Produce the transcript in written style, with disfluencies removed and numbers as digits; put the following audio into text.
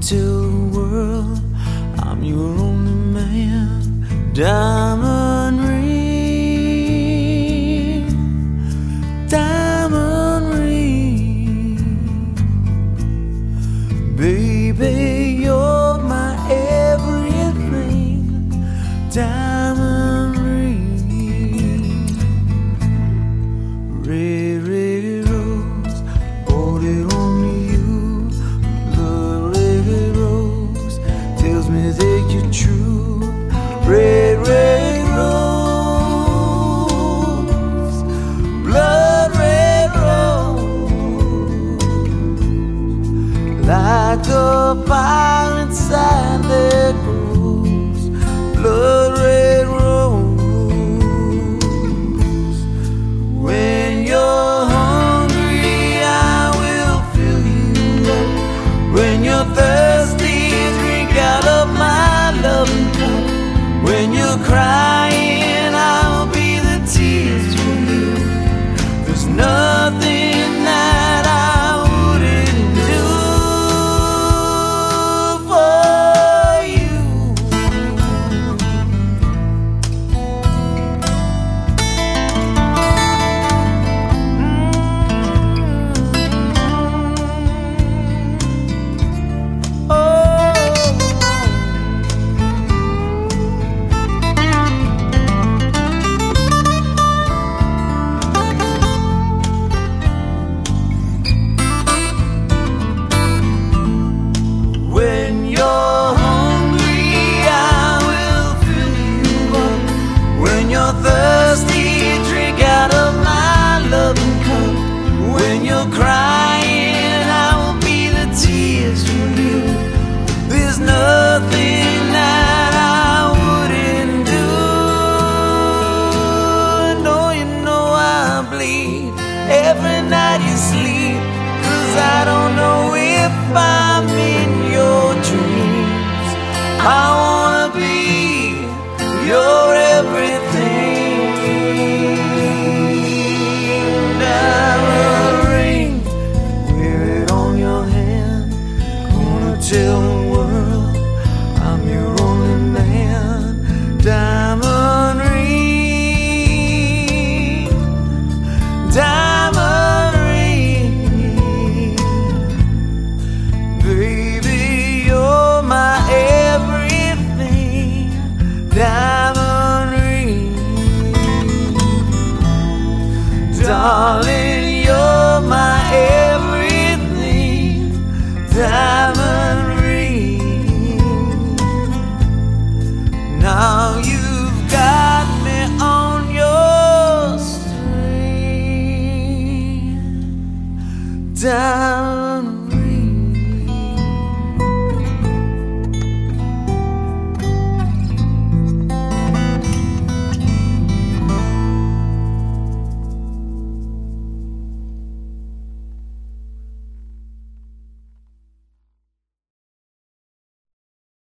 tell the world I'm your only man. Diamond ring, diamond ring. Baby, you're my everything. Diamond ring. Red, red rose, bought it on you. Blood, red rose, tells me that you're true. Red, red rose, blood red rose, like a fire inside that grows. Blood red rose. When you're hungry, I will fill you up. When you're thirsty, drink out of my loving cup. When you're crying, I'll be the tears for you. There's nothing that I wouldn't do for you. When you're hungry, I will fill you up. When you're thirsty, drink out of my loving cup. When you're crying, I will be the tears for you. There's nothing that I wouldn't do. You know I bleed every night you sleep, 'cause I don't know if I'm in your dreams. I wanna be your everything. Diamond ring, wear it on your hand. Gonna tell the world I'm your only man. Diamond ring, diamond ring. Baby, you're my everything. Diamond ring. Darling, you're my everything. Diamond ring. Now you've got me on your string.